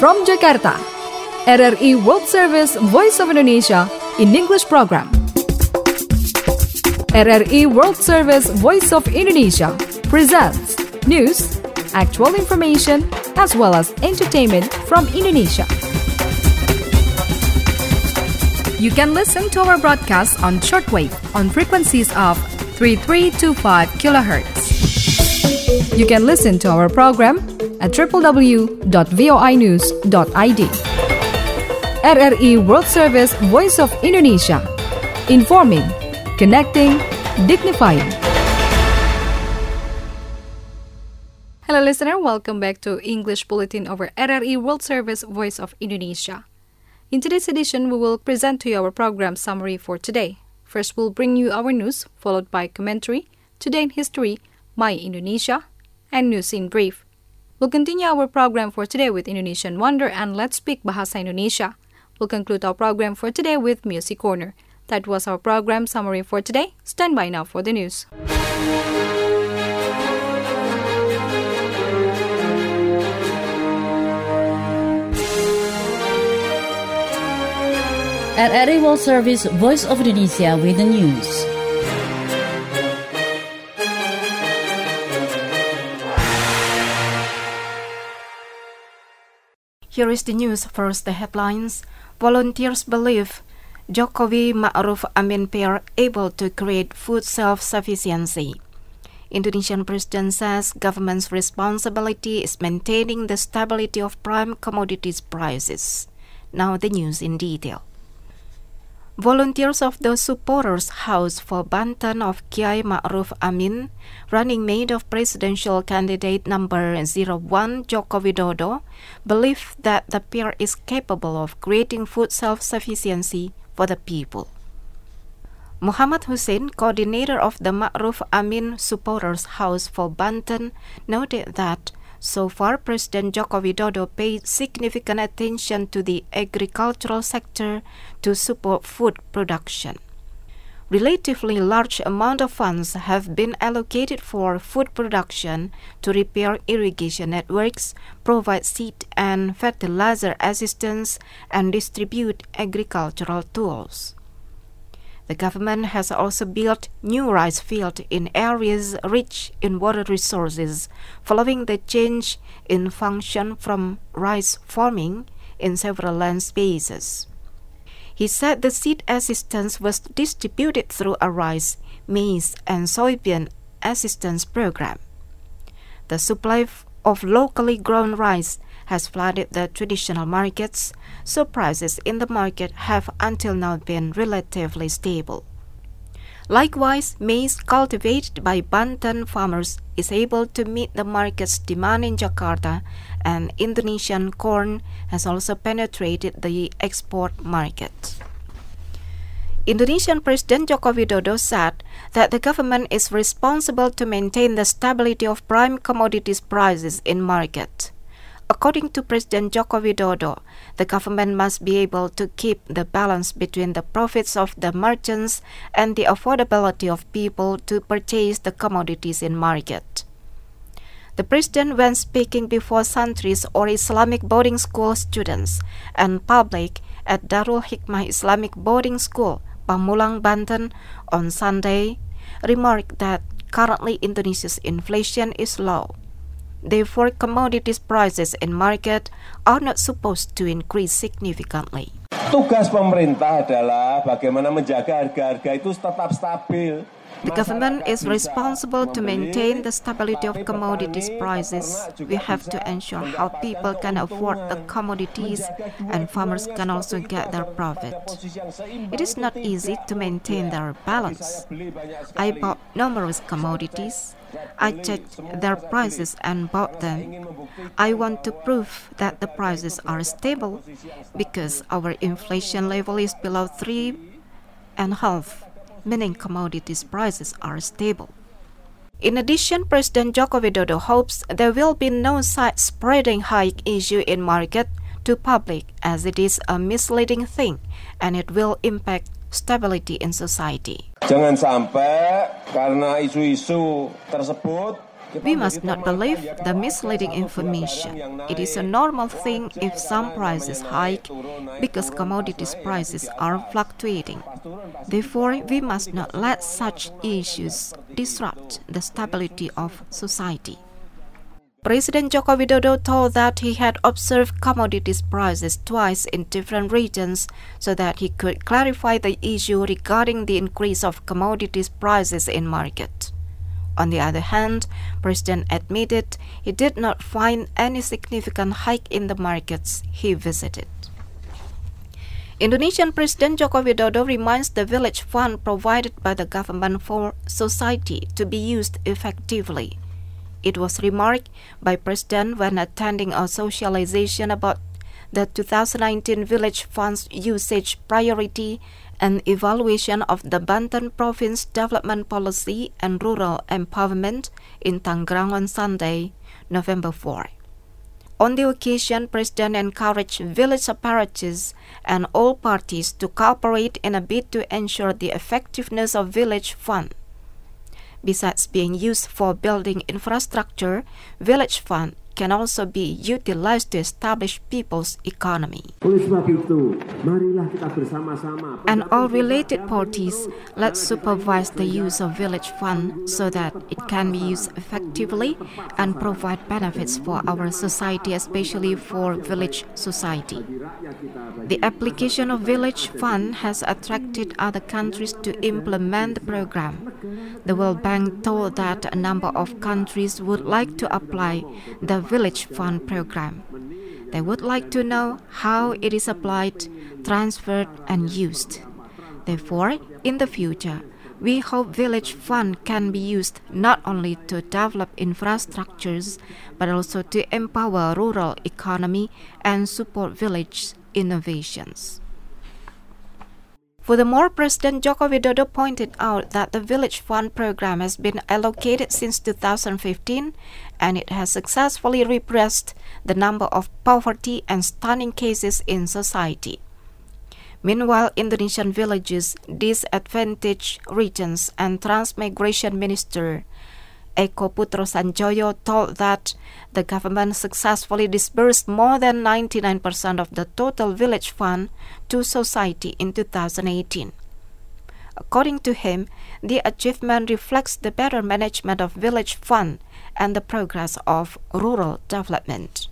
From Jakarta, RRI World Service Voice of Indonesia in English program. RRI World Service Voice of Indonesia presents news, actual information, as well as entertainment from Indonesia. You can listen to our broadcast on shortwave on frequencies of 3325 kHz. You can listen to our program at www.voinews.id. RRI World Service Voice of Indonesia. Informing, connecting, dignifying. Hello listener, welcome back to English Bulletin over RRI World Service Voice of Indonesia. In today's edition, we will present to you our program summary for today. First, we'll bring you our news, followed by commentary, Today in History, My Indonesia, and News in Brief. We'll continue our program for today with Indonesian Wonder and Let's Speak Bahasa Indonesia. We'll conclude our program for today with Music Corner. That was our program summary for today. Stand by now for the news. RRI World Service Voice of Indonesia with the news. Here is the news. First, the headlines. Volunteers believe Jokowi Ma'ruf Amin pair able to create food self-sufficiency. Indonesian President says government's responsibility is maintaining the stability of prime commodities prices. Now the news in detail. Volunteers of the supporters' house for Banten of Kiai Ma'ruf Amin, running mate of presidential candidate number 01 Joko Widodo, believe that the pair is capable of creating food self-sufficiency for the people. Muhammad Hussein, coordinator of the Ma'ruf Amin supporters' house for Banten, noted that so far, President Joko Widodo paid significant attention to the agricultural sector to support food production. Relatively large amount of funds have been allocated for food production to repair irrigation networks, provide seed and fertilizer assistance, and distribute agricultural tools. The government has also built new rice fields in areas rich in water resources following the change in function from rice farming in several land spaces. He said the seed assistance was distributed through a rice, maize, and soybean assistance program. The supply of locally grown rice has flooded the traditional markets, so prices in the market have until now been relatively stable. Likewise, maize cultivated by Banten farmers is able to meet the market's demand in Jakarta, and Indonesian corn has also penetrated the export market. Indonesian President Joko Widodo said that the government is responsible to maintain the stability of prime commodities prices in market. According to President Joko Widodo, the government must be able to keep the balance between the profits of the merchants and the affordability of people to purchase the commodities in market. The president, when speaking before santris or Islamic boarding school students and public at Darul Hikmah Islamic Boarding School, Pamulang, Banten, on Sunday, remarked that currently Indonesia's inflation is low. Therefore, commodities prices in market are not supposed to increase significantly. Tugas pemerintah adalah bagaimana menjaga harga-harga itu tetap stabil. The government is responsible to maintain the stability of commodities prices. We have to ensure how people can afford the commodities and farmers can also get their profit. It is not easy to maintain their balance. I bought numerous commodities. I checked their prices and bought them. I want to prove that the prices are stable because our inflation level is below 3.5%. Meaning commodities prices are stable. In addition, President Joko Widodo hopes there will be no side-spreading hike issue in market to public, as it is a misleading thing and it will impact stability in society. Jangan sampai karena isu-isu tersebut We must not believe the misleading information. It is a normal thing if some prices hike because commodities prices are fluctuating. Therefore, we must not let such issues disrupt the stability of society. President Joko Widodo told that he had observed commodities prices twice in different regions so that he could clarify the issue regarding the increase of commodities prices in market. On the other hand, President admitted he did not find any significant hike in the markets he visited. Indonesian President Joko Widodo reminds the village fund provided by the government for society to be used effectively. It was remarked by President when attending a socialization about the 2019 Village Fund's usage priority and evaluation of the Banten Province Development Policy and Rural Empowerment in Tangerang on Sunday, November 4. On the occasion, President encouraged village apparatus and all parties to cooperate in a bid to ensure the effectiveness of Village Fund. Besides being used for building infrastructure, Village Fund can also be utilized to establish people's economy. And all related parties, let's supervise the use of Village Fund so that it can be used effectively and provide benefits for our society, especially for village society. The application of Village Fund has attracted other countries to implement the program. The World Bank told that a number of countries would like to apply the Village Fund program. They would like to know how it is applied, transferred, and used. Therefore, in the future, we hope Village Fund can be used not only to develop infrastructures, but also to empower rural economy and support village innovations. Furthermore, President Joko Widodo pointed out that the Village Fund program has been allocated since 2015 and it has successfully repressed the number of poverty and stunning cases in society. Meanwhile, Indonesian villages, disadvantaged regions and Transmigration Minister Eko Putro Sanjoyo told that the government successfully disbursed more than 99% of the total Village Fund to society in 2018. According to him, the achievement reflects the better management of Village Fund and the progress of rural development.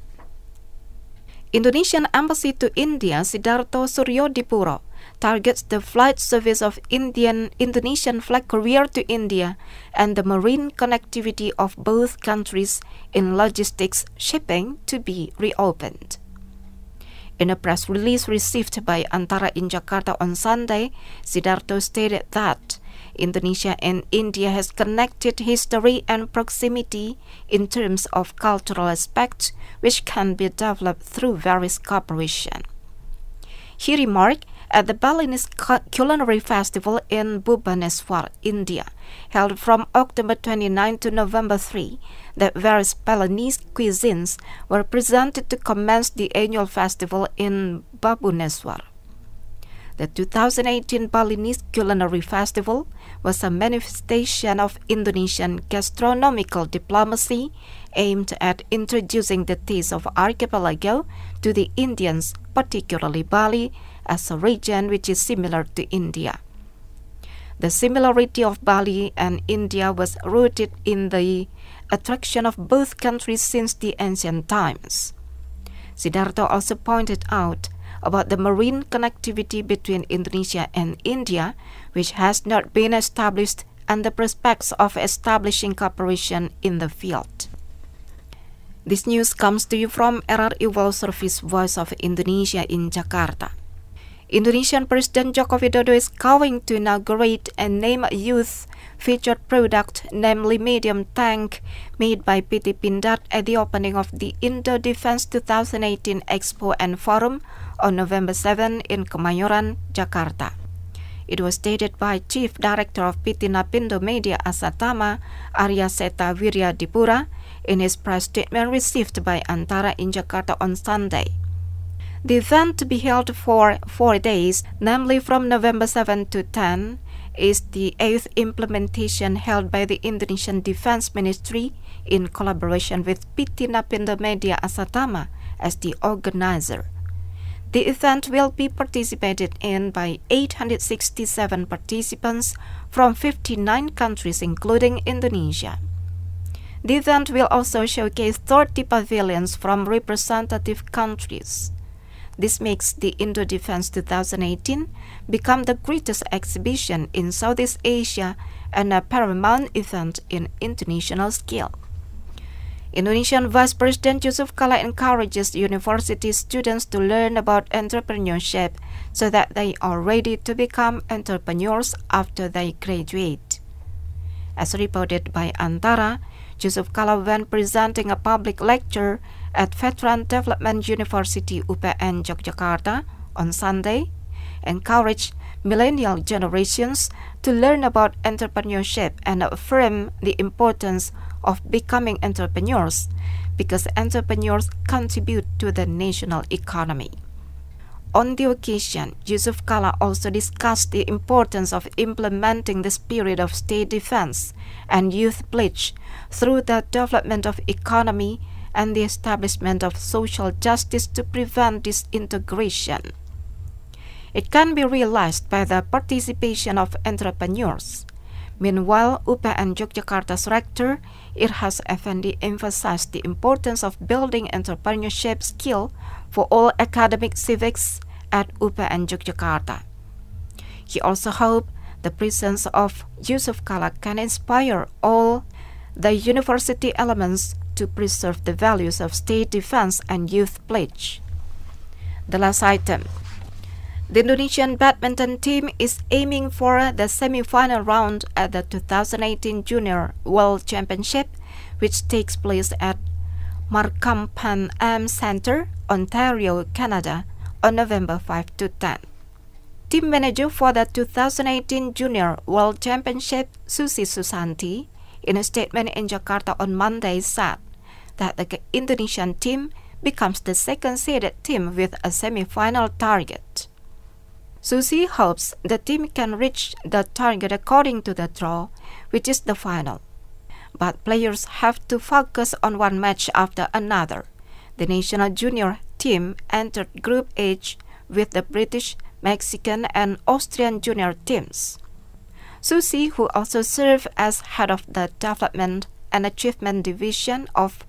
Indonesian Embassy to India, Sidarto Suryodipuro, targets the flight service of Indonesian flag carrier to India and the marine connectivity of both countries in logistics shipping to be reopened. In a press release received by Antara in Jakarta on Sunday, Sidarto stated that Indonesia and India has connected history and proximity in terms of cultural aspects which can be developed through various cooperation. He remarked at the Balinese Culinary Festival in Bhubaneswar, India, held from October 29 to November 3, that various Balinese cuisines were presented to commence the annual festival in Bhubaneswar. The 2018 Balinese Culinary Festival was a manifestation of Indonesian gastronomical diplomacy aimed at introducing the taste of archipelago to the Indians, particularly Bali, as a region which is similar to India. The similarity of Bali and India was rooted in the attraction of both countries since the ancient times. Sidarto also pointed out about the marine connectivity between Indonesia and India, which has not been established, and the prospects of establishing cooperation in the field. This news comes to you from RRI World Service Voice of Indonesia in Jakarta. Indonesian President Joko Widodo is going to inaugurate and name a youth-featured product, namely medium tank, made by PT Pindad at the opening of the Indo Defense 2018 Expo and Forum on November 7 in Kemayoran, Jakarta. It was stated by Chief Director of PT Napindo Media Asatama, Arya Seta Wiryadipura, in his press statement received by Antara in Jakarta on Sunday. The event to be held for 4 days, namely from November 7 to 10, is the 8th implementation held by the Indonesian Defense Ministry in collaboration with PT Napindo Media Asatama as the organizer. The event will be participated in by 867 participants from 59 countries including Indonesia. The event will also showcase 30 pavilions from representative countries. This makes the Indo Defense 2018 become the greatest exhibition in Southeast Asia and a paramount event in international scale. Indonesian Vice President Yusuf Kala encourages university students to learn about entrepreneurship so that they are ready to become entrepreneurs after they graduate. As reported by Antara, Yusuf Kala, when presenting a public lecture at Veteran Development University UPN Yogyakarta on Sunday, encouraged millennial generations to learn about entrepreneurship and affirm the importance of becoming entrepreneurs because entrepreneurs contribute to the national economy. On the occasion, Yusuf Kala also discussed the importance of implementing the spirit of state defense and youth pledge through the development of economy and the establishment of social justice to prevent disintegration. It can be realized by the participation of entrepreneurs. Meanwhile, UPN Yogyakarta's rector, Irhas Effendi, emphasized the importance of building entrepreneurship skill for all academic civics at UPN Yogyakarta. He also hoped the presence of Yusuf Kala can inspire all the university elements to preserve the values of state defense and youth pledge. The last item. The Indonesian badminton team is aiming for the semi-final round at the 2018 Junior World Championship, which takes place at Markham Pan Am Centre, Ontario, Canada, on November 5 to 10. Team manager for the 2018 Junior World Championship, Susi Susanti, in a statement in Jakarta on Monday, said that the Indonesian team becomes the second-seeded team with a semi-final target. Susi hopes the team can reach the target according to the draw, which is the final. But players have to focus on one match after another. The national junior team entered Group H with the British, Mexican, and Austrian junior teams. Susi, who also served as head of the Development and Achievement Division of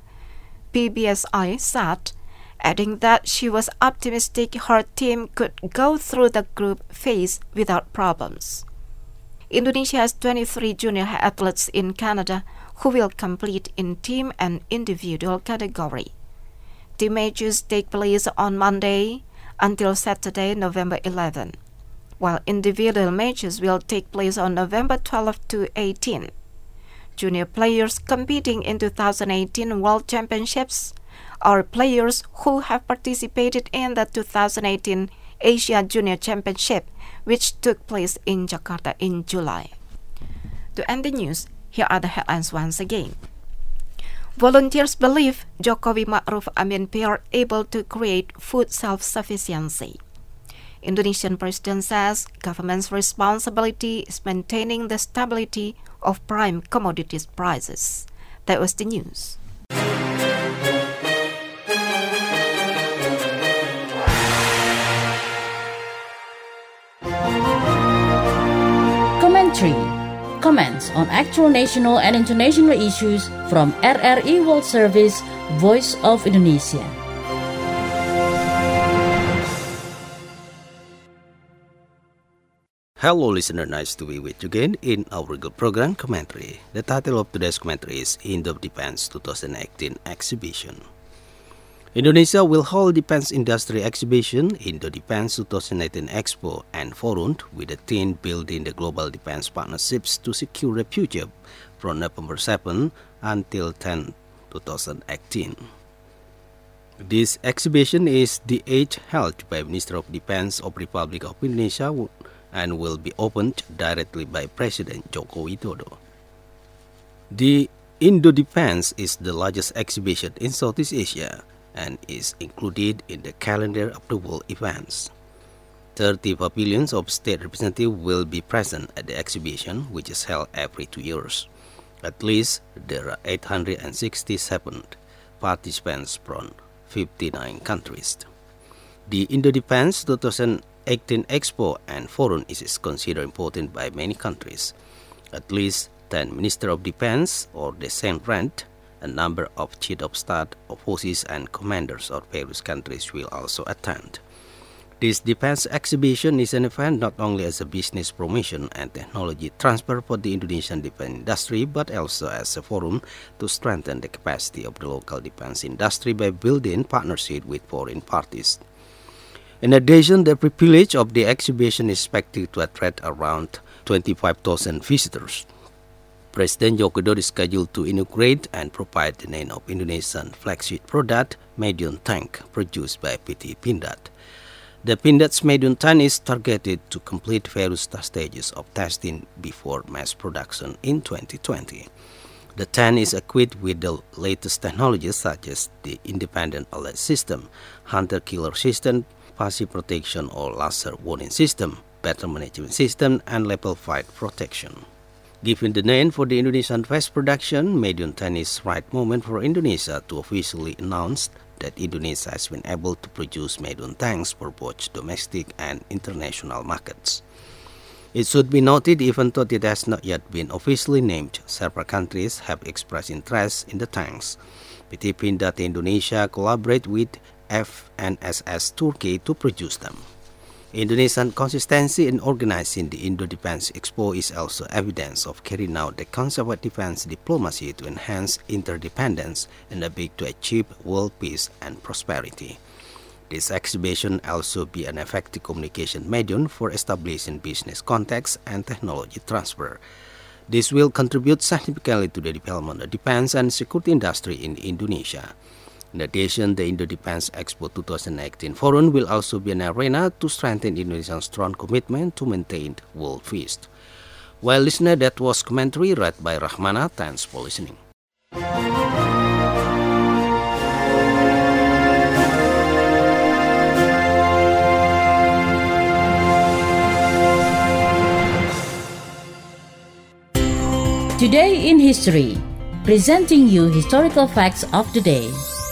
PBSI, said, adding that she was optimistic her team could go through the group phase without problems. Indonesia has 23 junior athletes in Canada who will compete in team and individual category. Team matches take place on Monday until Saturday, November 11, while individual matches will take place on November 12 to 18. Junior players competing in 2018 World Championships are players who have participated in the 2018 Asia Junior Championship, which took place in Jakarta in July. To end the news, here are the headlines once again. Volunteers believe Jokowi Ma'ruf Amin pair able to create food self-sufficiency. Indonesian President says government's responsibility is maintaining the stability of prime commodities prices. That was the news. Commentary. Comments on actual national and international issues from RRI World Service, Voice of Indonesia. Hello listener, nice to be with you again in our regular program Commentary. The title of today's commentary is Indo Defense 2018 Exhibition. Indonesia will hold Defense Industry Exhibition, Indo Defense 2018 Expo and Forum with the theme building the global defense partnerships to secure the future from November 7 until 10, 2018. This exhibition is the 8th held by Minister of Defense of Republic of Indonesia and will be opened directly by President Joko Widodo. The Indo Defense is the largest exhibition in Southeast Asia and is included in the calendar of the world events. 30 pavilions of state representatives will be present at the exhibition, which is held every 2 years. At least there are 867 participants from 59 countries. The Indo-Defense 2018 Expo and Forum is considered important by many countries. At least 10 Ministers of Defense or the same rank, a number of Chiefs of Staff of Forces and Commanders of various countries will also attend. This defense exhibition is an event not only as a business promotion and technology transfer for the Indonesian defense industry, but also as a forum to strengthen the capacity of the local defense industry by building partnership with foreign parties. In addition, the privilege of the exhibition is expected to attract around 25,000 visitors. President Joko Widodo is scheduled to inaugurate and provide the name of Indonesian flagship product, Medium Tank, produced by PT Pindad. The Pindad's Medium Tank is targeted to complete various stages of testing before mass production in 2020. The tank is equipped with the latest technologies such as the Independent Alert System, Hunter-Killer System, Passive Protection or Laser Warning System, Battle Management System, and Level 5 Protection. Given the name for the Indonesian fast production, Medium Tank is the right moment for Indonesia to officially announce that Indonesia has been able to produce medium tanks for both domestic and international markets. It should be noted, even though it has not yet been officially named, several countries have expressed interest in the tanks. PT Pindad Indonesia collaborate with FNSS Turkey to produce them. Indonesian consistency in organizing the Indo-Defense Expo is also evidence of carrying out the concept of defense diplomacy to enhance interdependence in a bid to achieve world peace and prosperity. This exhibition also be an effective communication medium for establishing business contacts and technology transfer. This will contribute significantly to the development of defense and security industry in Indonesia. In addition, the Indo-Defense Expo 2018 Forum will also be an arena to strengthen Indonesia's strong commitment to maintain world peace. Well, listener, that was commentary read by Rahmana. Thanks for listening. Today in History, presenting you historical facts of the day.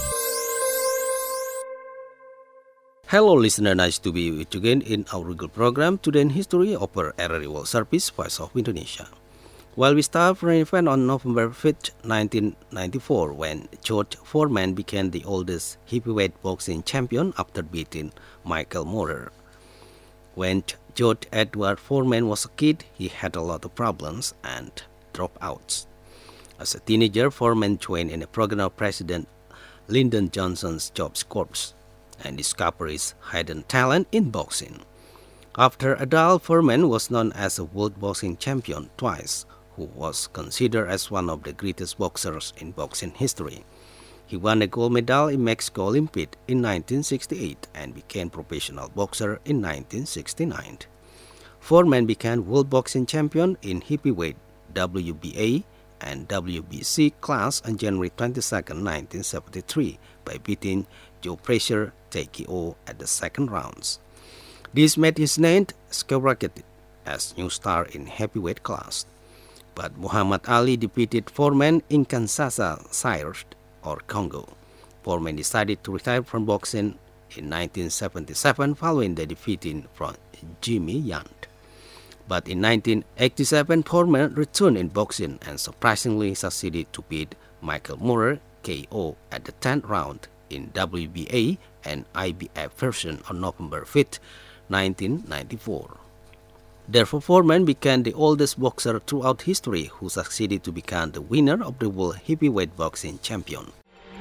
Hello listener, nice to be with you again in our regular program Today in History of RRI World Service, Voice of Indonesia. Well, we start from an event on November 5th, 1994, when George Foreman became the oldest heavyweight boxing champion after beating Michael Moorer. When George Edward Foreman was a kid, he had a lot of problems and dropouts. As a teenager, Foreman joined in a program of President Lyndon Johnson's Jobs Corps and discovered his hidden talent in boxing. After adult, Foreman was known as a world boxing champion twice, who was considered as one of the greatest boxers in boxing history. He won a gold medal in Mexico Olympic in 1968 and became professional boxer in 1969. Foreman became world boxing champion in heavyweight WBA and WBC class on January 22, 1973 by beating Joe Frazier TKO at the second rounds. This made his name skyrocketed as new star in heavyweight class. But Muhammad Ali defeated Foreman in Kinshasa, Zaire, or Congo. Foreman decided to retire from boxing in 1977 following the defeating from Jimmy Yang. But in 1987, Foreman returned in boxing and surprisingly succeeded to beat Michael Moorer KO at the 10th round in WBA and IBF version on November 5, 1994. Therefore, Foreman became the oldest boxer throughout history who succeeded to become the winner of the World Heavyweight Boxing Champion.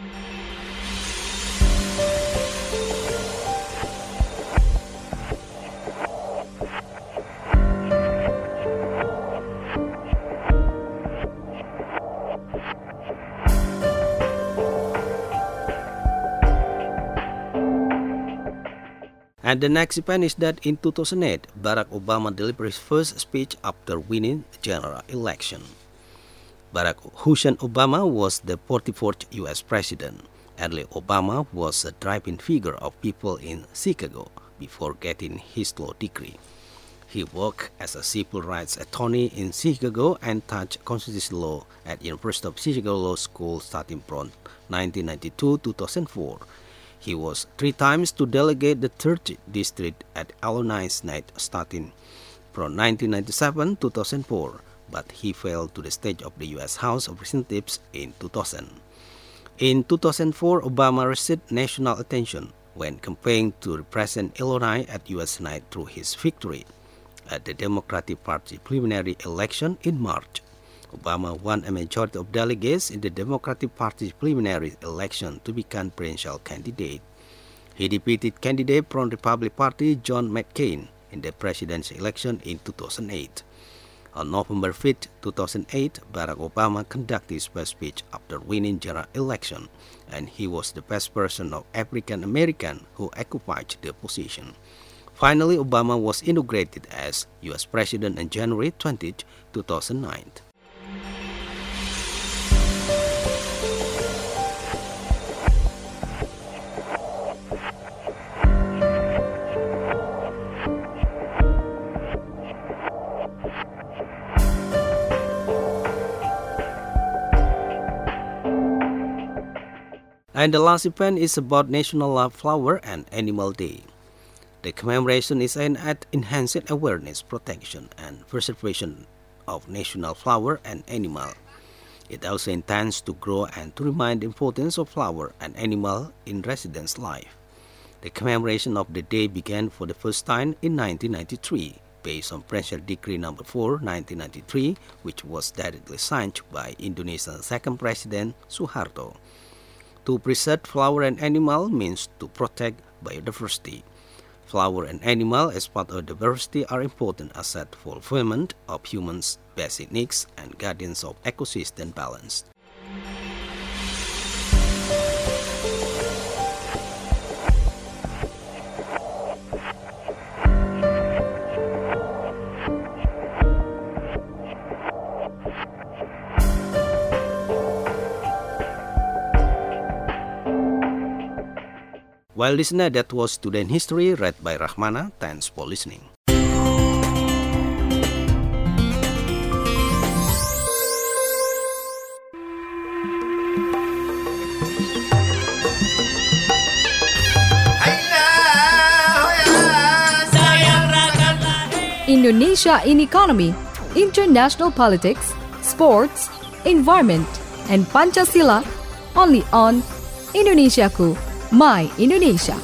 And the next event is that in 2008, Barack Obama delivered his first speech after winning the general election. Barack Hussein Obama was the 44th U.S. president. Early Obama was a driving figure of people in Chicago, before getting his law degree. He worked as a civil rights attorney in Chicago and taught constitutional law at University of Chicago Law School starting from 1992 to 2004. He was 3 times to delegate the 3rd District at Alumni Night starting from 1997 to 2004, but he fell to the stage of the U.S. House of Representatives in 2000. In 2004, Obama received national attention when campaigning to represent Illinois at U.S. Senate through his victory at the Democratic Party preliminary election in March. Obama won a majority of delegates in the Democratic Party's preliminary election to become presidential candidate. He defeated candidate from the Republican Party John McCain in the presidential election in 2008. On November 5, 2008, Barack Obama conducted his first speech after winning general election, and he was the first person of African American who occupied the position. Finally, Obama was inaugurated as U.S. President on January 20, 2009. And the last event is about National Flower and Animal Day. The commemoration is aimed at enhancing awareness, protection, and preservation of national flower and animal. It also intends to grow and to remind the importance of flower and animal in residents' life. The commemoration of the day began for the first time in 1993, based on Presidential Decree No. 4, 1993, which was directly signed by Indonesia's second President Suharto. To preserve flower and animal means to protect biodiversity. Flower and animal as part of diversity are important assets for fulfillment of humans' basic needs and guardians of ecosystem balance. Well, listener, that was Today in History, read by Rahmana. Thanks for listening. Indonesia in economy, international politics, sports, environment, and Pancasila, only on Indonesiaku, My Indonesia.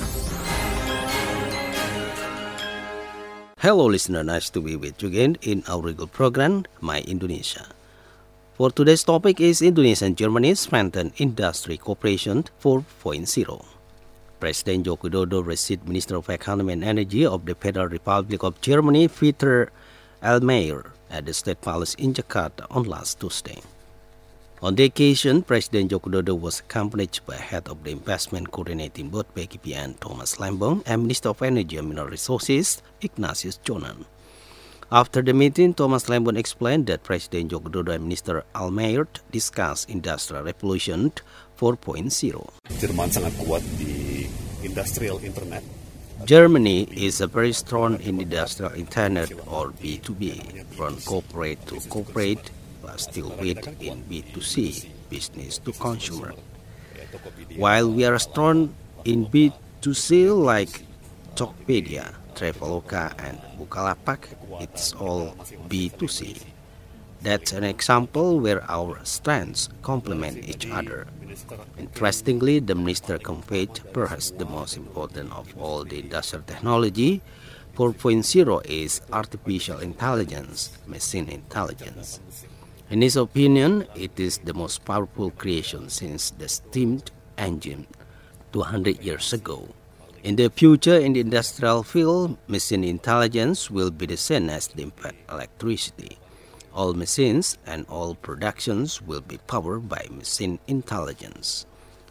Hello listener, nice to be with you again in our regular program, My Indonesia. For today's topic is Indonesia and Germany strengthen industry cooperation 4.0. President Joko Widodo received Minister of Economy and Energy of the Federal Republic of Germany, Peter Altmaier, at the State Palace in Jakarta on last Tuesday. On the occasion, President Joko Widodo was accompanied by head of the Investment Coordinating Board (BKPN) Thomas Lembong and Minister of Energy and Mineral Resources Ignatius Jonan. After the meeting, Thomas Lembong explained that President Joko Widodo and Minister Altmaier discussed Industrial Revolution 4.0. Jerman sangat kuat di industrial internet. Germany is very strong in industrial internet or B2B, from corporate to corporate, but still weak in B2C, business to consumer. While we are strong in B2C like Tokopedia, Traveloka, and Bukalapak, it's all B2C. That's an example where our strengths complement each other. Interestingly, the minister conveyed perhaps the most important of all the industrial technology 4.0 is artificial intelligence, machine intelligence. In his opinion, it is the most powerful creation since the steam engine 200 years ago. In the future, in the industrial field, machine intelligence will be the same as the electricity. All machines and all productions will be powered by machine intelligence.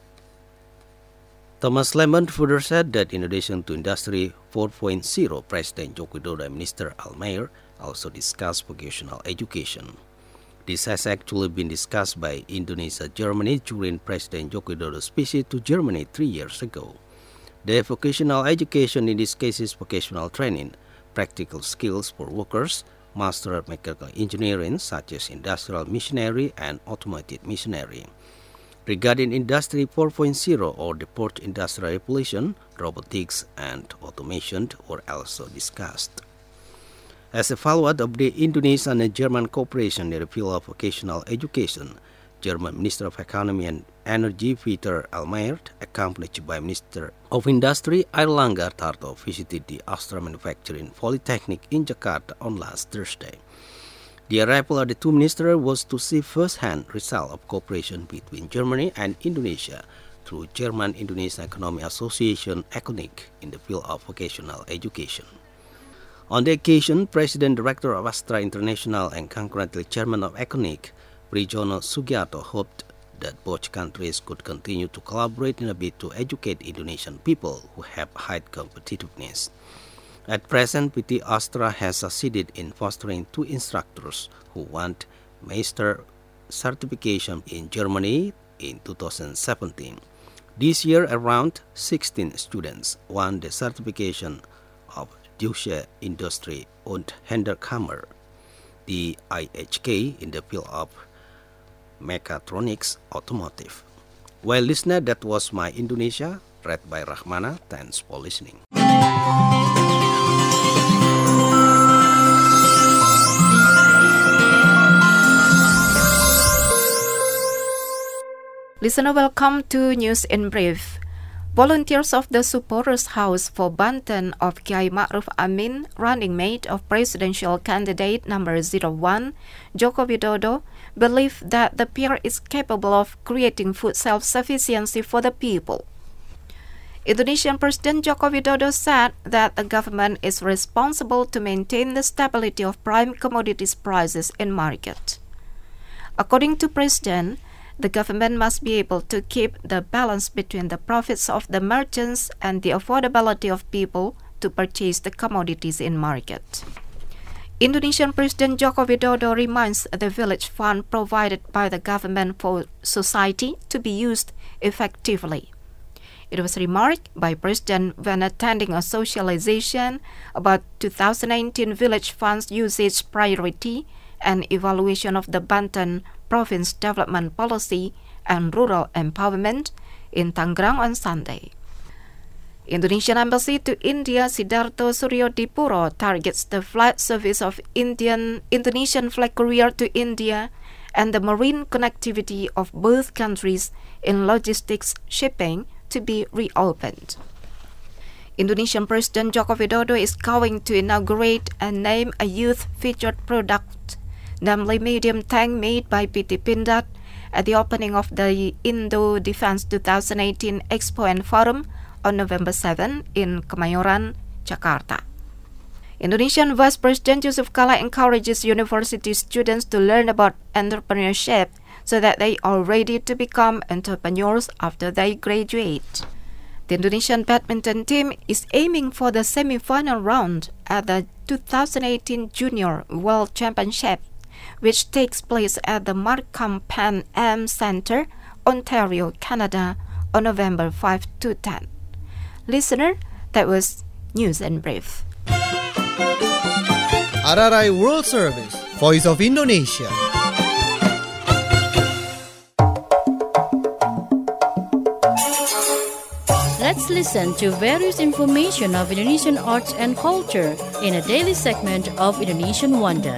Thomas Lembong further said that in addition to Industry 4.0, President Joko Widodo and Minister Altmaier also discussed vocational education. This has actually been discussed by Indonesia Germany during President Joko Widodo's visit to Germany 3 years ago. The vocational education in this case is vocational training, practical skills for workers, master of mechanical engineering such as industrial machinery and automated machinery. Regarding Industry 4.0 or the fourth industrial revolution, robotics and automation were also discussed. As a follow-up of the Indonesian and German cooperation in the field of vocational education, German Minister of Economy and Energy Peter Elmert, accompanied by Minister of Industry Airlangga Hartarto, visited the Astra Manufacturing Polytechnic in Jakarta on last Thursday. The arrival of the two ministers was to see first-hand result of cooperation between Germany and Indonesia through German-Indonesia Economic Association (ECONIC) in the field of vocational education. On the occasion, President Director of Astra International and concurrently Chairman of ECONIC, Prijono Sugiarto, hoped that both countries could continue to collaborate in a bid to educate Indonesian people who have high competitiveness. At present, PT Astra has succeeded in fostering two instructors who want master certification in Germany in 2017. This year, around 16 students won the certification of Deutsche Industrie und Handwerkskammer, the IHK, in the field of mechatronics automotive. Well, listener, that was My Indonesia, read by Rahmana. Thanks for listening. Listener, welcome to News in Brief. Volunteers of the Supporters House for Banten of Kiai Ma'ruf Amin, running mate of presidential candidate number 01, Joko Widodo, believe that the pair is capable of creating food self-sufficiency for the people. Indonesian President Joko Widodo said that the government is responsible to maintain the stability of prime commodities prices in market. According to President, the government must be able to keep the balance between the profits of the merchants and the affordability of people to purchase the commodities in market. Indonesian President Joko Widodo reminds the village fund provided by the government for society to be used effectively. It was remarked by President when attending a socialization about 2019 village funds usage priority and evaluation of the Banten Province Development Policy and Rural Empowerment in Tangerang on Sunday. Indonesian Embassy to India Sidarto Suryodipuro targets the flight service of Indonesian flag carrier to India and the marine connectivity of both countries in logistics shipping to be reopened. Indonesian President Joko Widodo is going to inaugurate and name a youth-featured product, namely medium tank made by PT Pindad, at the opening of the Indo Defense 2018 Expo and Forum on November 7 in Kemayoran, Jakarta. Indonesian Vice President Yusuf Kala encourages university students to learn about entrepreneurship so that they are ready to become entrepreneurs after they graduate. The Indonesian badminton team is aiming for the semi-final round at the 2018 Junior World Championship, which takes place at the Markham Pan Am Centre, Ontario, Canada, on November 5 to 10. Listener, that was News in Brief. RRI World Service, Voice of Indonesia. Let's listen to various information of Indonesian arts and culture in a daily segment of Indonesian Wonder.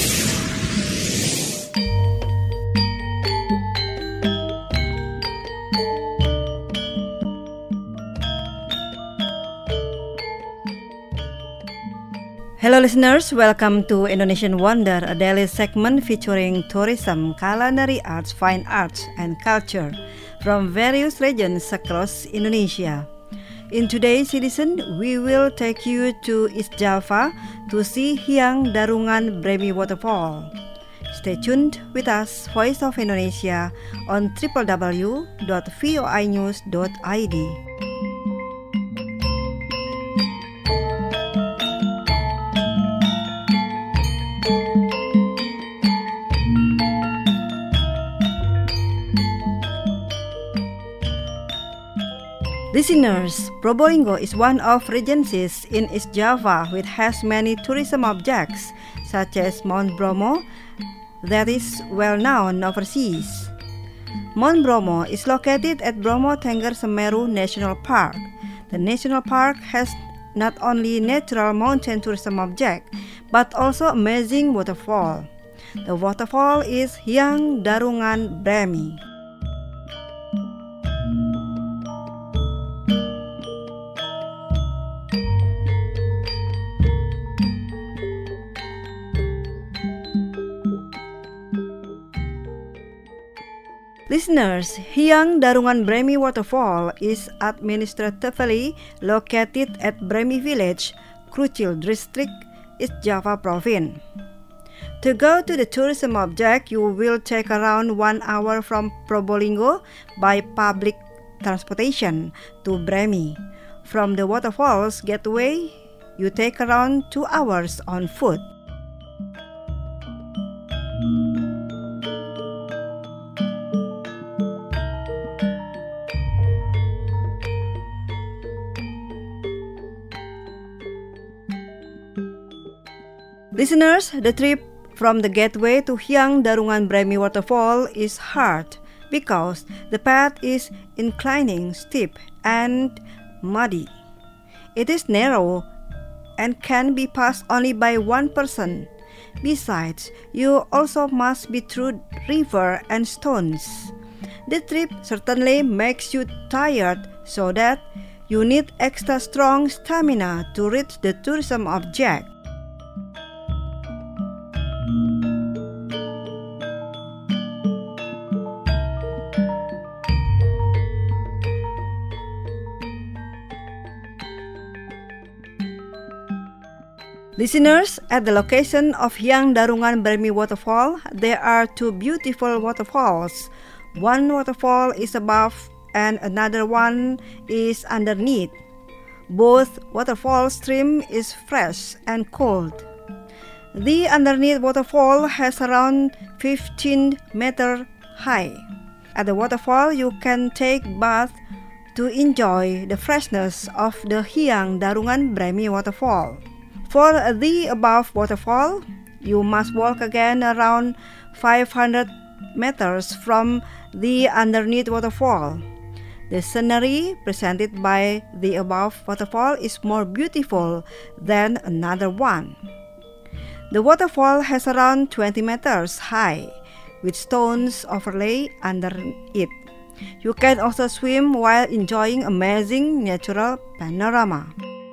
Hello listeners, welcome to Indonesian Wonder, a daily segment featuring tourism, culinary arts, fine arts, and culture from various regions across Indonesia. In today's edition, we will take you to East Java to see Hyang Darungan Bremi Waterfall. Stay tuned with us, Voice of Indonesia, on www.voinews.id. Listeners, Probolinggo is one of regencies in East Java which has many tourism objects such as Mount Bromo that is well known overseas. Mount Bromo is located at Bromo Tengger Semeru National Park. The national park has not only natural mountain tourism object but also amazing waterfall. The waterfall is Hyang Darungan Bremi. Listeners, Hyang Darungan Bremi Waterfall is administratively located at Bremi Village, Krucil District, East Java Province. To go to the tourism object, you will take around 1 hour from Probolinggo by public transportation to Bremi. From the waterfall's gateway, you take around 2 hours on foot. Listeners, the trip from the gateway to Hyang Darungan Bremi Waterfall is hard because the path is inclining, steep, and muddy. It is narrow and can be passed only by one person. Besides, you also must be through river and stones. The trip certainly makes you tired so that you need extra strong stamina to reach the tourism object. Listeners, at the location of Hyang Darungan Bremi Waterfall, there are two beautiful waterfalls. One waterfall is above and another one is underneath. Both waterfall stream is fresh and cold. The underneath waterfall has around 15 meters high. At the waterfall, you can take bath to enjoy the freshness of the Hyang Darungan Bremi Waterfall. For the above waterfall, you must walk again around 500 meters from the underneath waterfall. The scenery presented by the above waterfall is more beautiful than another one. The waterfall has around 20 meters high, with stones overlay under it. You can also swim while enjoying amazing natural panorama.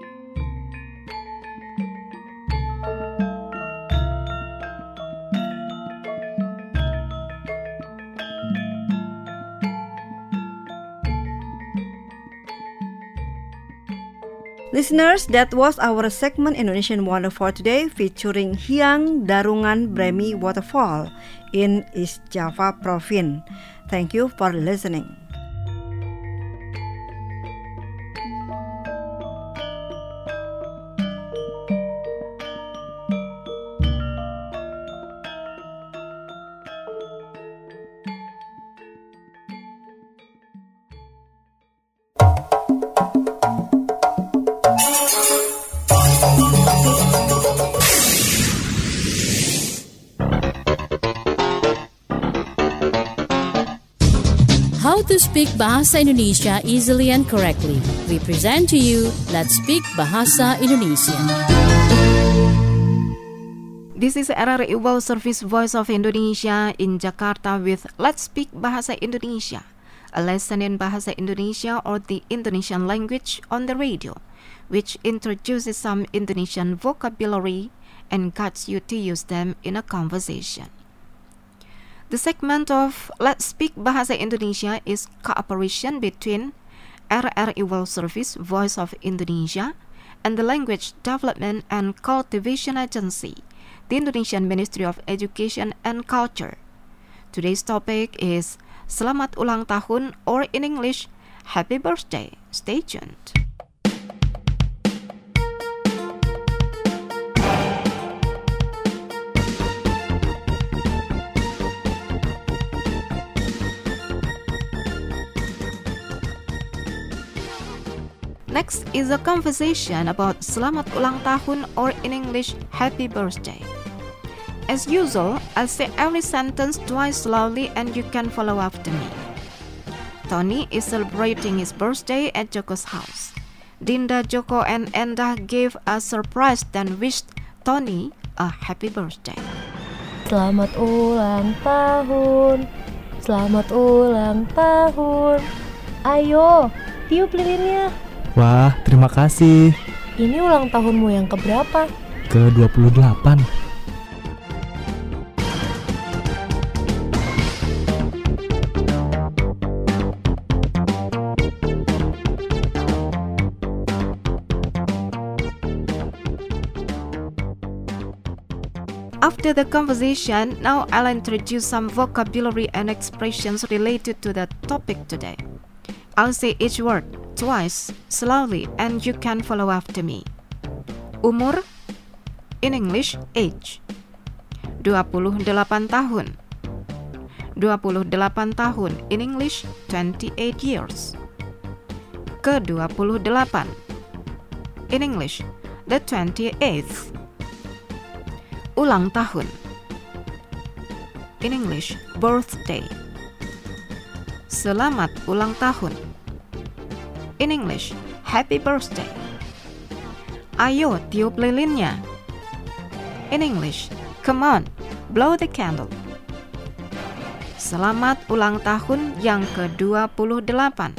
Listeners, that was our segment Indonesian Wonder for today featuring Hyang Darungan Bremi Waterfall in East Java Province. Thank you for listening. How to speak Bahasa Indonesia easily and correctly. We present to you Let's Speak Bahasa Indonesia. This is RRI World Service Voice of Indonesia in Jakarta with Let's Speak Bahasa Indonesia, a lesson in Bahasa Indonesia or the Indonesian language on the radio, which introduces some Indonesian vocabulary and guides you to use them in a conversation. The segment of Let's Speak Bahasa Indonesia is cooperation between RRI World Service Voice of Indonesia and the Language Development and Cultivation Agency, the Indonesian Ministry of Education and Culture. Today's topic is Selamat Ulang Tahun, or in English, Happy Birthday. Stay tuned. Next is a conversation about Selamat Ulang Tahun, or in English, Happy Birthday. As usual, I'll say every sentence twice slowly and you can follow after me. Tony is celebrating his birthday at Joko's house. Dinda, Joko, and Endah gave a surprise and wished Tony a happy birthday. Selamat ulang tahun, selamat ulang tahun. Ayo, tiup lilinnya. Wah, terima kasih. Ini ulang tahunmu yang keberapa? Ke-28. After the conversation, now I'll introduce some vocabulary and expressions related to the topic today. I'll say each word twice, slowly, and you can follow after me. Umur, in English, age. 28 tahun. 28 tahun, in English, 28 years. Ke-28, in English, the 28th. Ulang tahun, in English, birthday. Selamat ulang tahun, in English, happy birthday. Ayo tiup lilinnya, in English, come on, blow the candle. Selamat ulang tahun yang ke-28.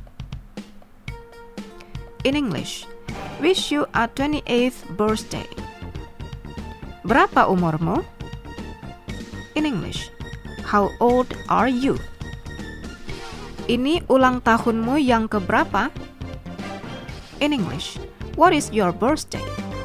In English, wish you a 28th birthday. Berapa umurmu? In English, how old are you? Ini ulang tahunmu yang keberapa? In English, what is your birthday?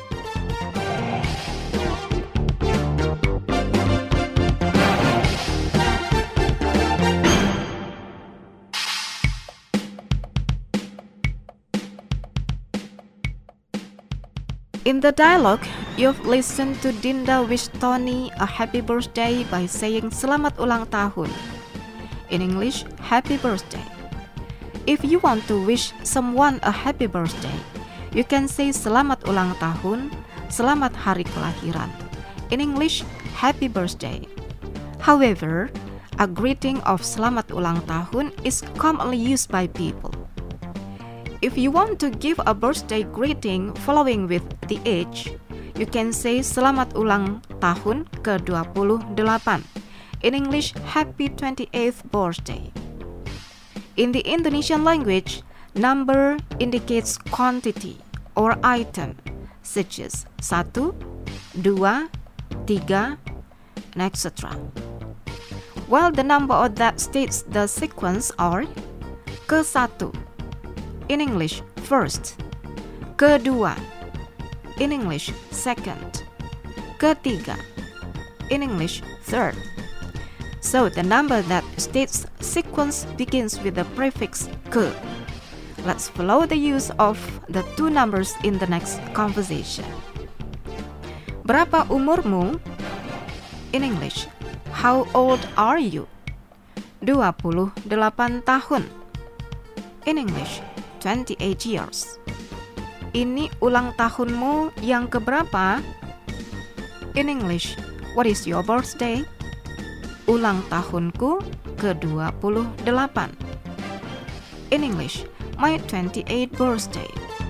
In the dialogue, you've listened to Dinda wish Tony a happy birthday by saying Selamat ulang tahun. In English, happy birthday. If you want to wish someone a happy birthday, you can say Selamat ulang tahun, Selamat hari kelahiran. In English, happy birthday. However, a greeting of Selamat ulang tahun is commonly used by people. If you want to give a birthday greeting following with the age, you can say Selamat ulang tahun ke-28. In English, happy 28th birthday. In the Indonesian language, number indicates quantity or item, such as 1, 2, 3, and etc. While the number of that states the sequence are ke-1, in English, first. Kedua, in English, second. Ketiga, in English, third. So the number that states sequence begins with the prefix ke. Let's follow the use of the two numbers in the next conversation. Berapa umurmu? In English, how old are you? 28 tahun. In English, 28 years. Ini ulang tahunmu yang keberapa? In English, what is your birthday? Ulang tahunku ke-28. In English, my 28th birthday.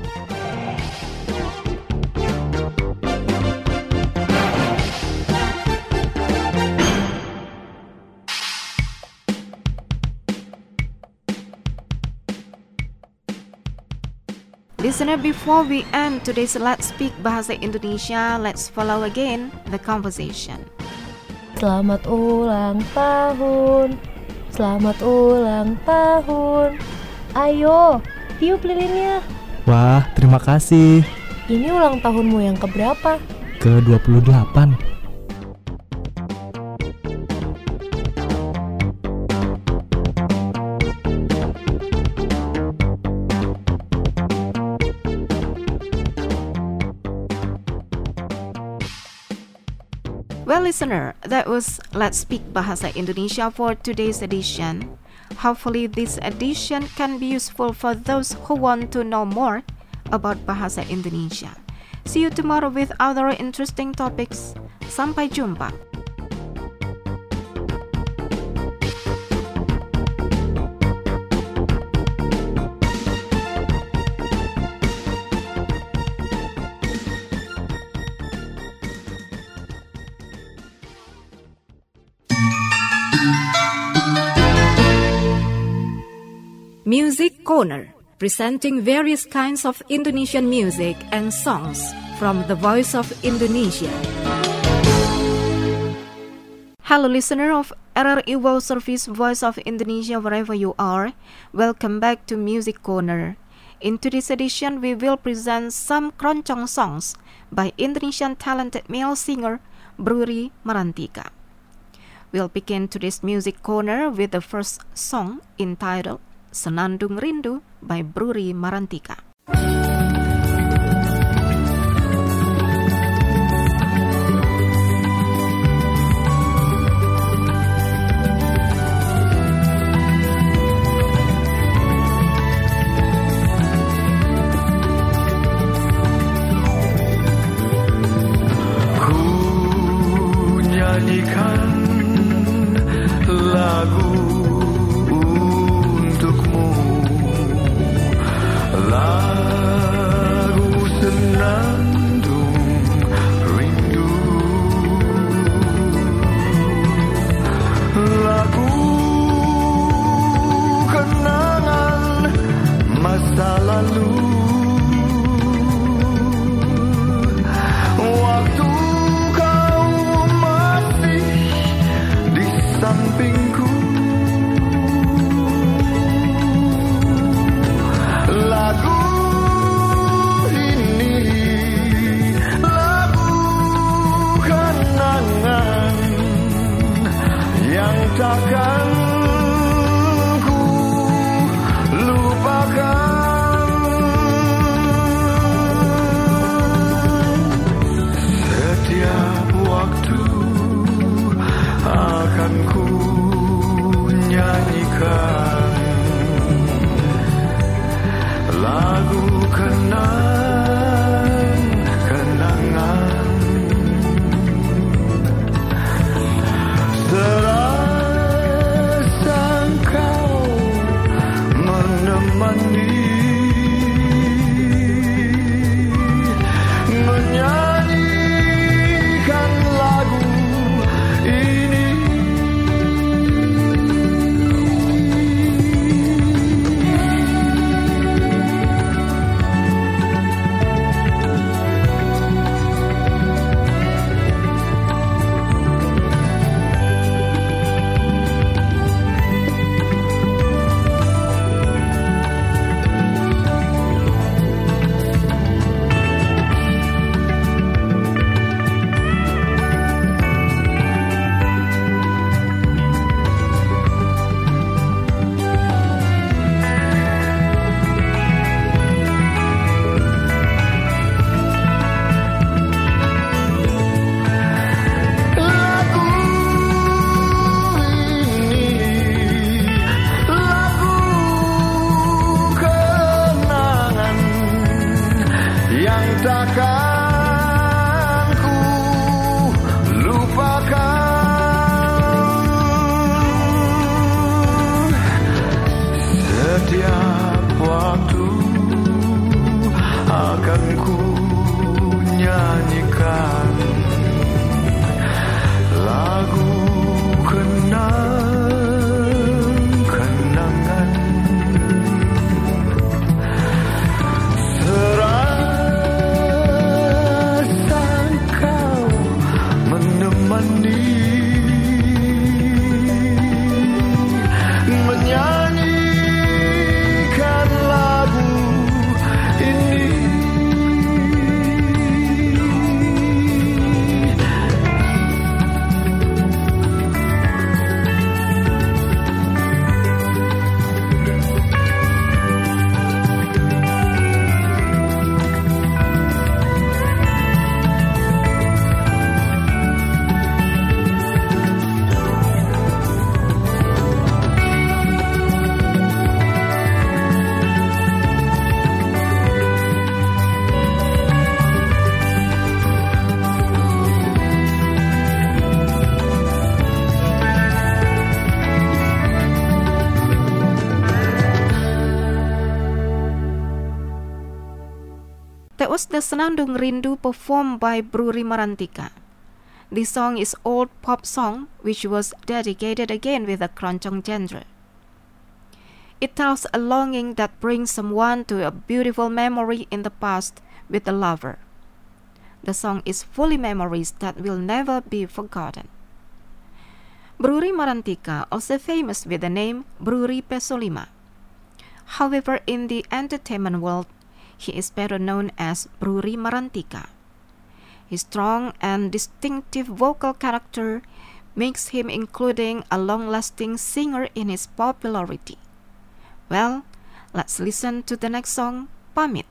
Listener, before we end today's Let's Speak Bahasa Indonesia, let's follow again the conversation. Selamat ulang tahun, selamat ulang tahun. Ayo, tiup lilinnya. Wah, terima kasih. Ini ulang tahunmu yang keberapa? Ke-28. Well, listener, that was Let's Speak Bahasa Indonesia for today's edition. Hopefully, this edition can be useful for those who want to know more about bahasa Indonesia. See you tomorrow with other interesting topics. Sampai jumpa. Music Corner, presenting various kinds of Indonesian music and songs from the Voice of Indonesia. Hello listener of RRI World Service Voice of Indonesia wherever you are, welcome back to Music Corner. In today's edition, we will present some keroncong songs by Indonesian talented male singer Bruri Marantika. We'll begin today's Music Corner with the first song entitled Senandung Rindu by Bruri Marantika. Ku nyanyikan lagu untukmu, lagu senandung rindu, lagu kenangan masa lalu, waktu kau masih di sampingku. Lagu ini lagu kenangan yang takkan ku lupakan. Setiap waktu akan ku nyanyikan lagu kenangan, serasa kau menemani, menyanyikan lagu ini. Takkan ku lupakan. Setiap waktu akan ku nyanyikan lagu kenangan, serasa That was the Senandung Rindu performed by Bruri Marantika. This song is old pop song which was dedicated again with the keroncong genre. It tells a longing that brings someone to a beautiful memory in the past with a lover. The song is full of memories that will never be forgotten. Bruri Marantika, also famous with the name Bruri Pesolima. However, in the entertainment world, he is better known as Bruri Marantika. His strong and distinctive vocal character makes him including a long-lasting singer in his popularity. Well, let's listen to the next song, Pamit.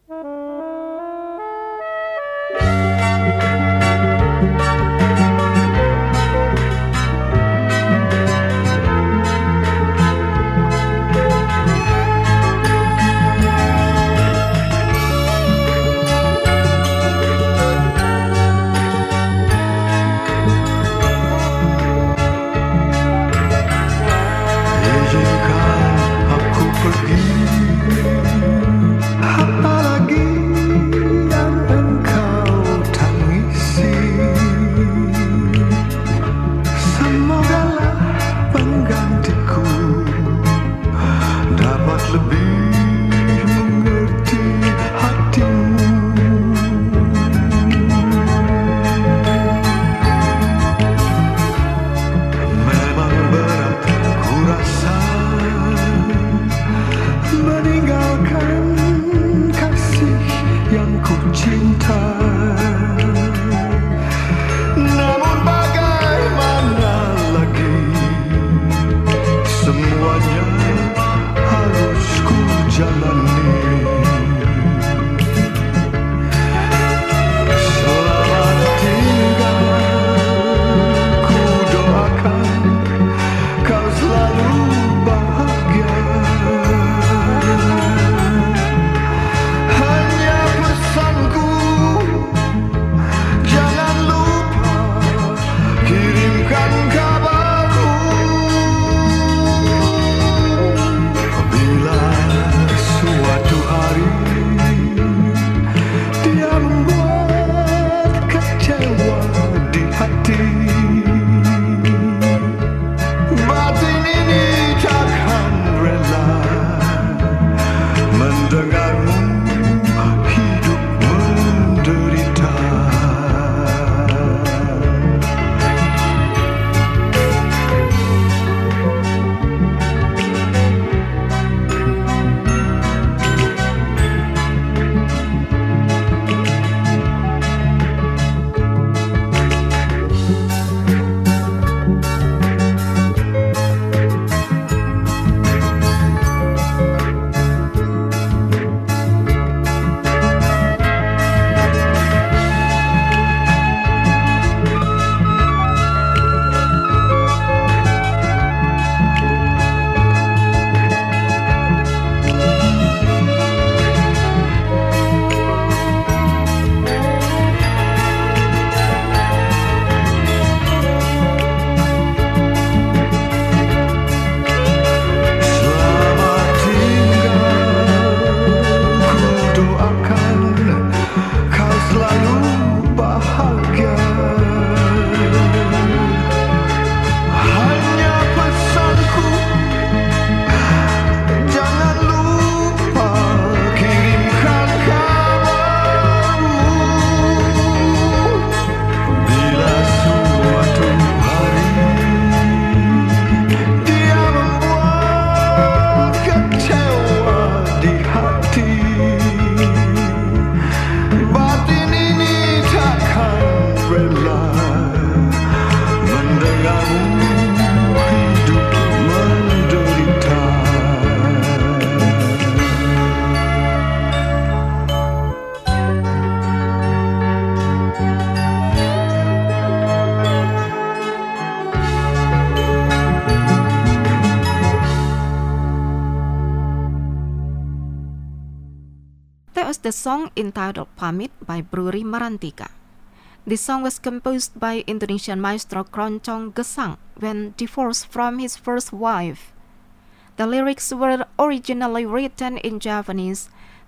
That was the song entitled Pamit by Bruri Marantika. This song was composed by Indonesian maestro Keroncong Gesang when divorced from his first wife. The lyrics were originally written in Javanese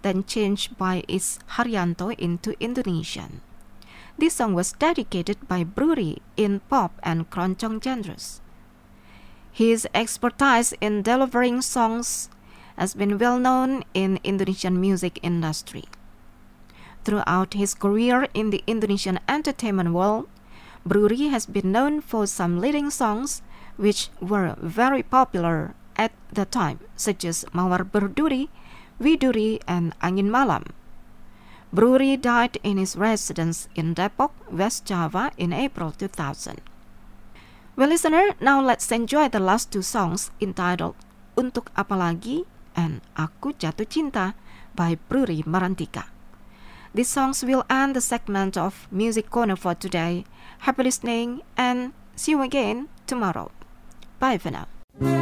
then changed by Is Haryanto into Indonesian. This song was dedicated by Bruri in pop and keroncong genres. His expertise in delivering songs has been well known in Indonesian music industry. Throughout his career in the Indonesian entertainment world, Bruri has been known for some leading songs which were very popular at the time, such as Mawar Berduri, Widuri, and Angin Malam. Bruri died in his residence in Depok, West Java in April 2000. Well, listener, now let's enjoy the last two songs entitled Untuk Apalagi and Aku Jatuh Cinta by Bruri Marantika. These songs will end the segment of Music Corner for today. Happy listening and see you again tomorrow. Bye for now.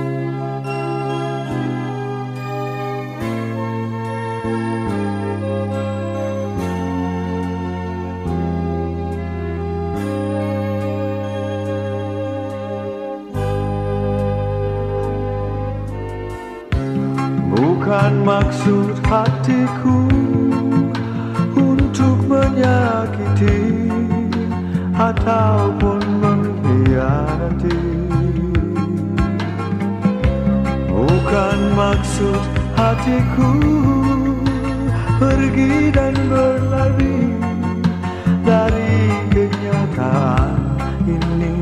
Bukan maksud hatiku untuk menyakiti ataupun mengkhianati. Bukan maksud hatiku pergi dan berlari dari kenyataan ini.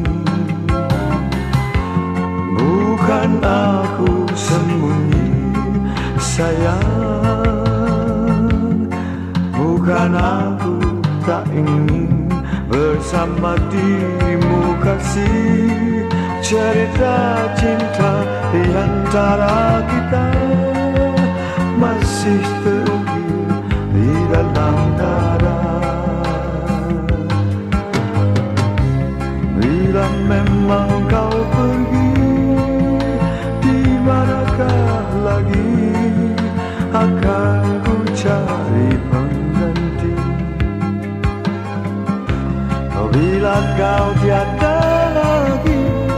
Bukan aku sembunyi sayang, bukan aku tak ingin bersama dirimu kasih. Cerita cinta di antara kita masih terukir di dalam dada. Bila memang kau pergi, di manakah lagi akan ku cari pengganti. Bila kau tiada lagi,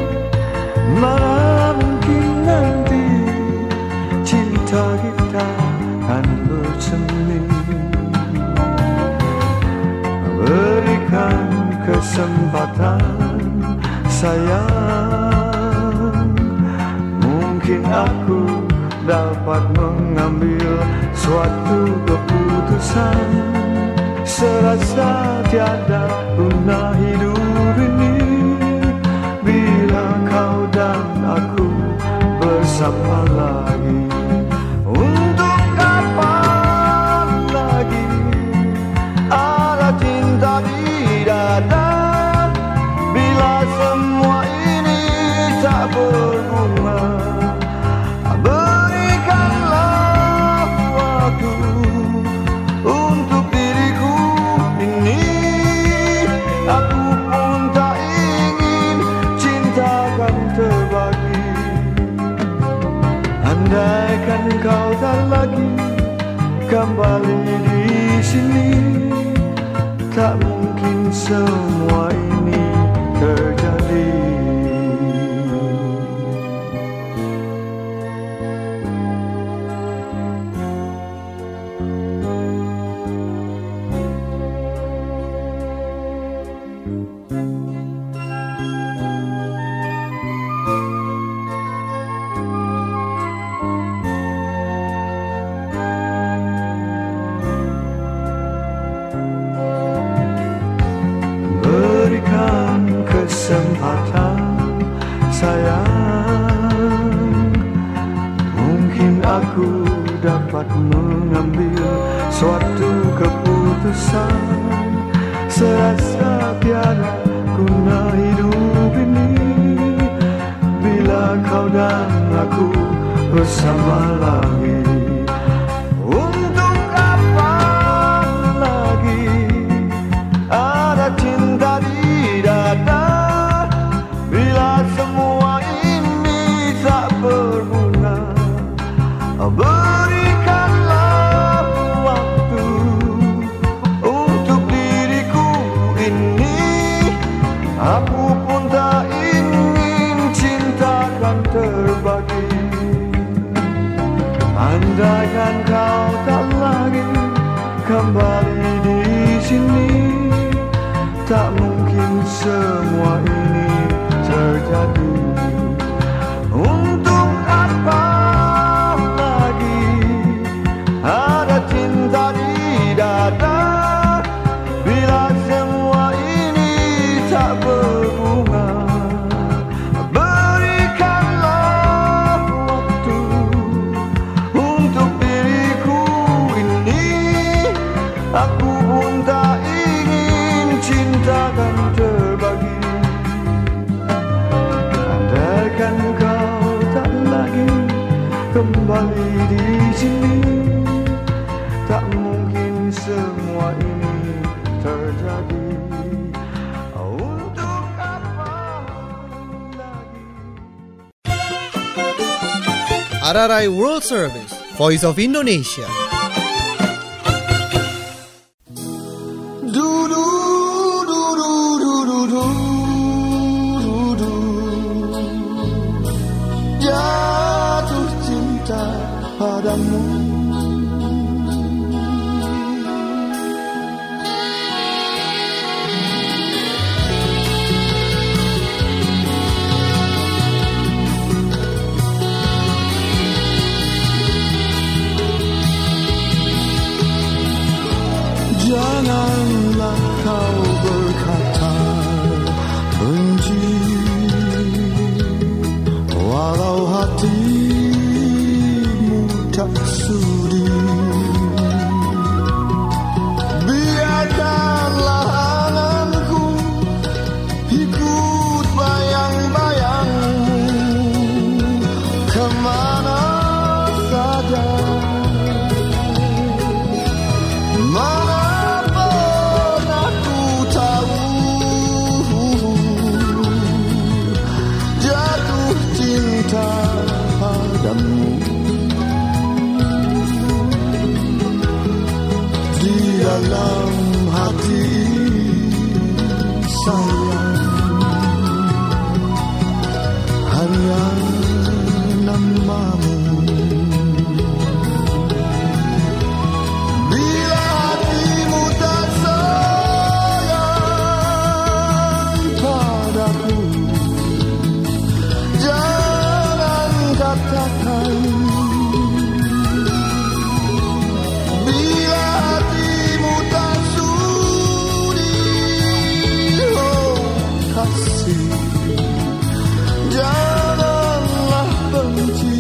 mana mungkin nanti cinta kita kan bersemi. Berikan kesempatan sayang, mungkin aku dapat mengambil suatu keputusan. Serasa tiada guna hidup ini bila kau dan aku bersama lagi. Untuk apa lagi ada cinta di dada bila semua ini tak berbunga. Berikanlah waktu untuk diriku ini. Aku pun tak ingin cinta kan terbagi. Andaikan kau tak lagi kembali di sini, tak mungkin semua ini terjadi. Kesempatan sayang, mungkin aku dapat mengambil suatu keputusan. Serasa tiada guna hidup ini bila kau dan aku bersama lagi. Untuk apa lagi ada cinta di dada bila semua ini tak berguna. Berikanlah waktu untuk diriku ini. Aku pun tak ingin cinta kan terbagi. semua ini terjadi. Untuk apa lagi ada cinta di dada bila semua ini tak berbunga. Berikanlah waktu untuk diriku ini. Aku pun tak ingin cinta kan terbagi. Andaikan kau tak lagi kembali di sini, tak mungkin semua ini terjadi. Untuk apa lagi? RRI World Service, Voice of Indonesia. Jatuh cinta padamu. Janganlah kau berkata benci, walau hatimu tak sudi. Biarkanlah anganku ikut bayang-bayangmu kemana saja. Manapun aku tahu jatuh cinta padamu. Di dalam hati sayang hanya namamu. Bila hatimu tak sayang padaku, jangan katakan. Bila hatimu tak sudi, oh kasih, janganlah benci.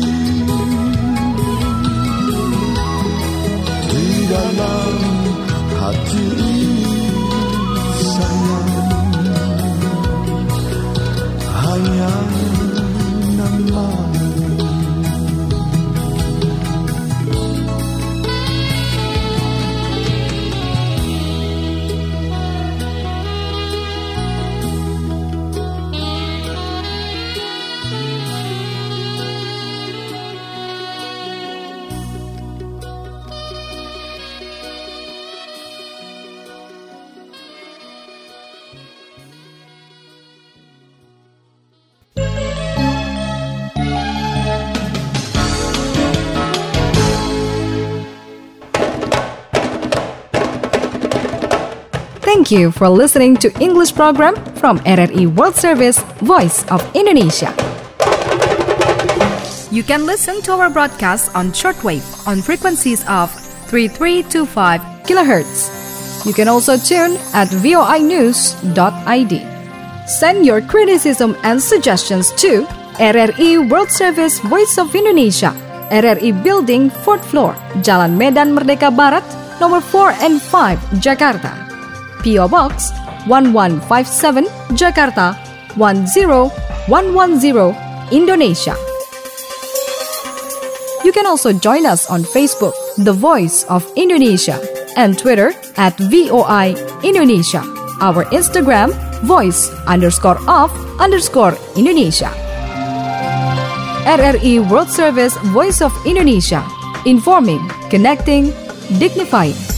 Di dalam hati sayang hanya namamu. Thank you for listening to English program from RRI World Service, Voice of Indonesia. You can listen to our broadcast on shortwave on frequencies of 3325 kHz. You can also tune at voinews.id. Send your criticism and suggestions to RRI World Service, Voice of Indonesia, RRI Building, 4th floor, Jalan Medan Merdeka Barat, nomor 4 and 5, Jakarta. P.O. Box 1157, Jakarta 10110, Indonesia. You can also join us on Facebook, The Voice of Indonesia, and Twitter at VOI Indonesia. Our Instagram, voice_of_Indonesia. RRI World Service, Voice of Indonesia. Informing, connecting, dignifying.